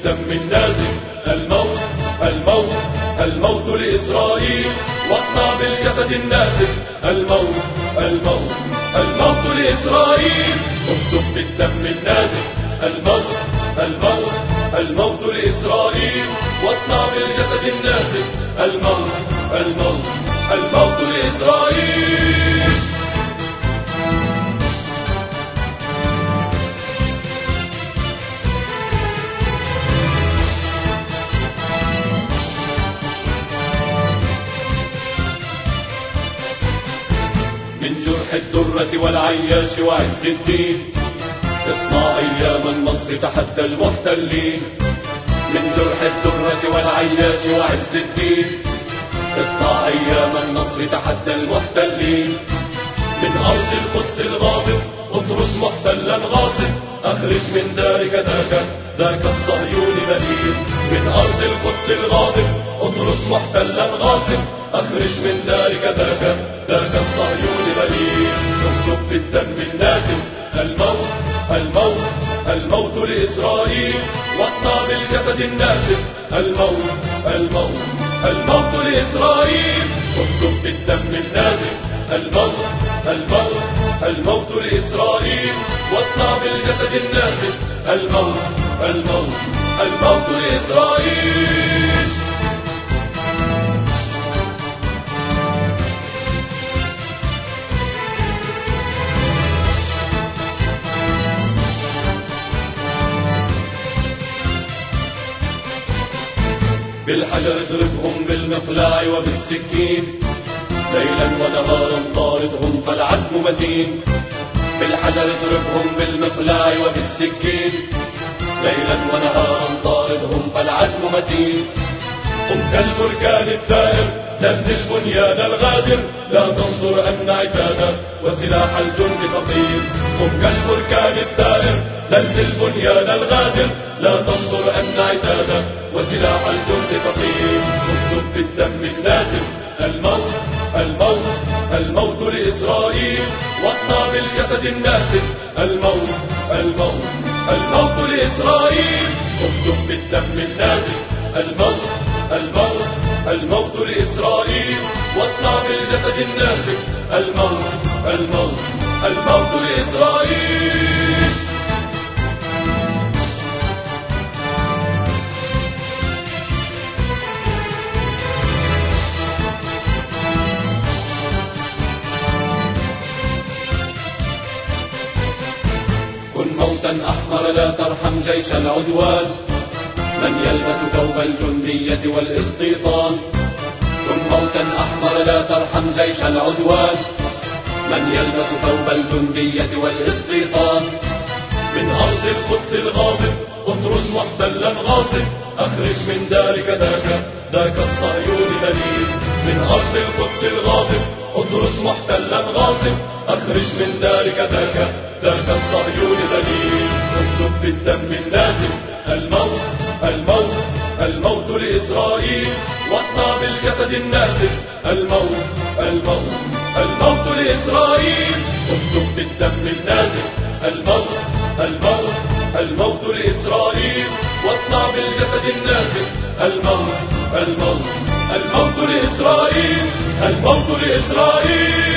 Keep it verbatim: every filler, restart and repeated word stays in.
بالدم النازف. الموت الموت الموت لإسرائيل، واصنع بالجسد النازف. الموت الموت الموت لإسرائيل، اكتب بالدم النازف. الموت الموت الموت لإسرائيل، واصنع بالجسد النازف. الموت الموت الموت لإسرائيل. من جرح الدرة والعياش وعز الدين، اصنع أيام النصر تحدى المحتلين. من جرح الدرة والعياش وعز الدين، اصنع أيام النصر تحدى المحتلين. من أرض القدس الغاضب اطرد محتلا غاصب، أخرج من دارك ذاك ذاك الصهيوني بليد. من أرض القدس الغاضب اطرد محتلا غاصب، أخرج من دارك ذاك ذاك الصهيوني بليد. اكتب بالدم النازف. الموت الموت الموت لإسرائيل، واصنع بالجسد النازف. الموت الموت الموت لإسرائيل، اكتب بالدم النازف. الموت الموت الموت لإسرائيل، واصنع بالجسد النازف. الموت الموت الموت لإسرائيل. بالحجر اضربهم بالمقلاع وبالسكين، ليلا ونهارا طاردهم فالعزم متين. بالحجر اضربهم بالمقلاع وبالسكين، ليلا ونهارا طاردهم فالعزم متين. قم كالبركان الثائر زلزل بنيان الغادر، لا تنظر أن عتادا وسلاح الجند ثقيل. قم كالبركان الثائر زلزل بنيان الغادر، لا تنظر أن عتادا وسلاح الجند ثقيل. اكتب بالدم النازف. الموت الموت الموت لإسرائيل، واصنع بالجسد النازف. الموت الموت الموت لإسرائيل، اكتب بالدم النازف. الموت الموت الموت لإسرائيل، واصنع بالجسد النازف. الموت الموت الموت لإسرائيل. موتا أحمر لا ترحم جيش العدوان، من يلبس ثوب الجندية والاستيطان. كن موتا أحمر لا ترحم جيش العدوان، من يلبس ثوب الجندية والاستيطان. من أرض القدس الغاضب اطرد محتلا غاصب، أخرج من دارك ذاك ذاك الصهيوني بليد. من أرض القدس الغاضب اطرد محتلا غاصب، أخرج من دارك ذاك ذاك الصهيوني بليد. اكتب بالدم النازف. الموت الموت الموت لإسرائيل، واصنع بالجسد النازف. الموت الموت الموت لإسرائيل، اكتب بالدم النازف. الموت الموت الموت لإسرائيل، واصنع بالجسد النازف. الموت الموت الموت لإسرائيل، الموت لإسرائيل.